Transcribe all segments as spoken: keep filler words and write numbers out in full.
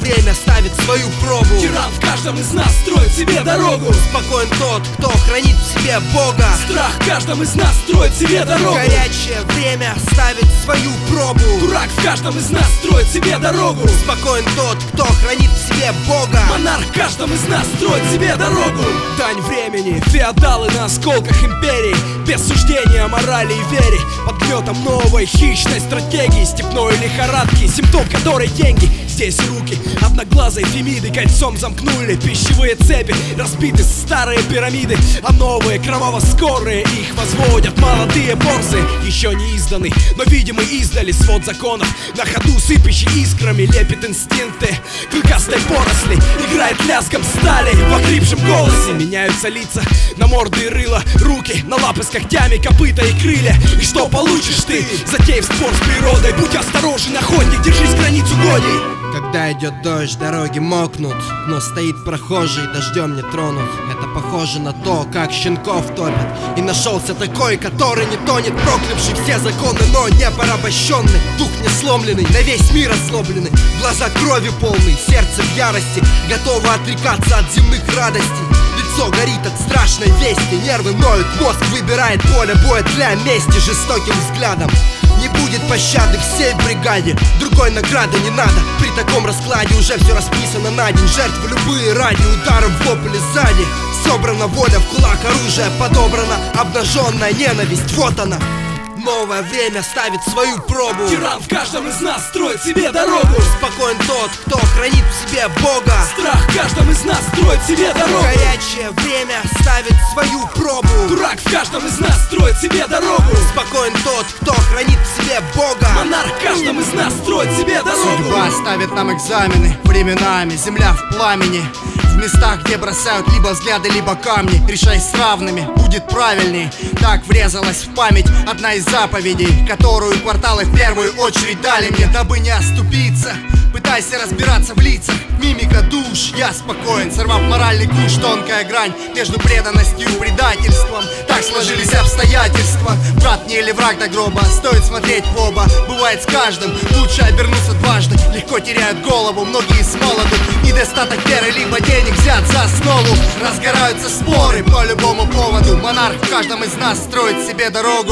время ставит свою пробу. Тиран в каждом из нас строит себе дорогу. Спокоен тот, кто хранит в себе Бога. Страх в каждом из нас строит себе дорогу. Горячее время ставит свою пробу. Дурак в каждом из нас строит себе дорогу. Спокоен тот, кто хранит в себе Бога. Монарх в каждом из нас строит себе дорогу. Дань времени, феодалы на осколках империи, без суждения, морали и вере, под гнетом новой хищной стратегии, степной лихорадки, симптом которой деньги. Здесь руки одноглазой Фемиды кольцом замкнули пищевые цепи, разбиты старые пирамиды, а новые кроваво-скорые их возводят молодые борзы, еще не изданы, но видимый издали свод законов, на ходу сыпящий искрами лепит инстинкты клыкастой поросли, играет лязгом стали в охрипшем голосе. Меняются лица на морды и рыла, руки на лапы с когтями, копыта и крылья. И что получишь ты, затеяв спор с природой? Будь осторожен, охотник, держись границ угодий. Когда идет дождь, дороги мокнут, но стоит прохожий, дождем не тронут. Это похоже на то, как щенков топят. И нашелся такой, который не тонет, проклявший все законы, но не порабощенный. Дух не сломленный, на весь мир озлобленный, глаза крови полные, сердце в ярости, готово отрекаться от земных радостей. Лицо горит от страшной вести, нервы ноют, мозг выбирает поле боя для мести жестоким взглядом. Не будет пощады всей бригаде, другой награды не надо. При таком раскладе уже все расписано на день. Жертвы любые ради, ударом в лоб или сзади. Собрана воля в кулак, оружие подобрано, обнаженная ненависть, вот она. Новое время ставит свою пробу. Тиран в каждом из нас строит себе дорогу. Спокоен тот, кто хранит в себе Бога. Страх в каждом из нас строит себе дорогу. Горячее время ставит свою пробу. Дурак в каждом из нас строит себе дорогу. Спокоен тот, кто хранит в себе Бога. Монарх в каждом из нас строит себе дорогу. Судьба ставит нам экзамены временами, земля в пламени. В местах, где бросают либо взгляды, либо камни. Решай с равными, будет правильней. Так врезалась в память одна из заповедей, которую кварталы в первую очередь дали мне, дабы не оступиться. Пытайся разбираться в лицах, мимика душ. Я спокоен, сорвав моральный куш. Тонкая грань между преданностью и предательством. Так сложились обстоятельства. Брат мне или враг до гроба, стоит смотреть в оба. Бывает с каждым, лучше обернуться дважды. Легко теряют голову, многие с молоду. Недостаток веры, либо денег взят за основу. Разгораются споры по любому поводу. Монарх в каждом из нас строит себе дорогу.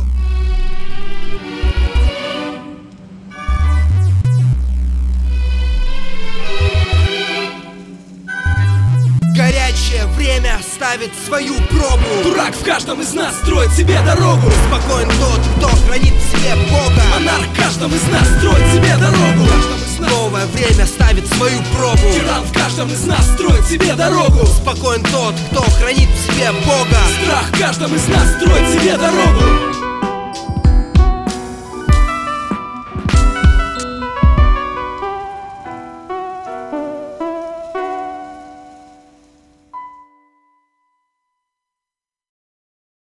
Горячее время ставит свою пробу. Дурак в каждом из нас строит себе дорогу. Спокоен тот, кто хранит в себе Бога. Монарх в каждом из нас строит себе дорогу. Новое время ставит свою пробу. Тиран в каждом из нас строит себе дорогу. Спокоен тот, кто хранит в себе Бога. Страх в каждом из нас строит себе дорогу.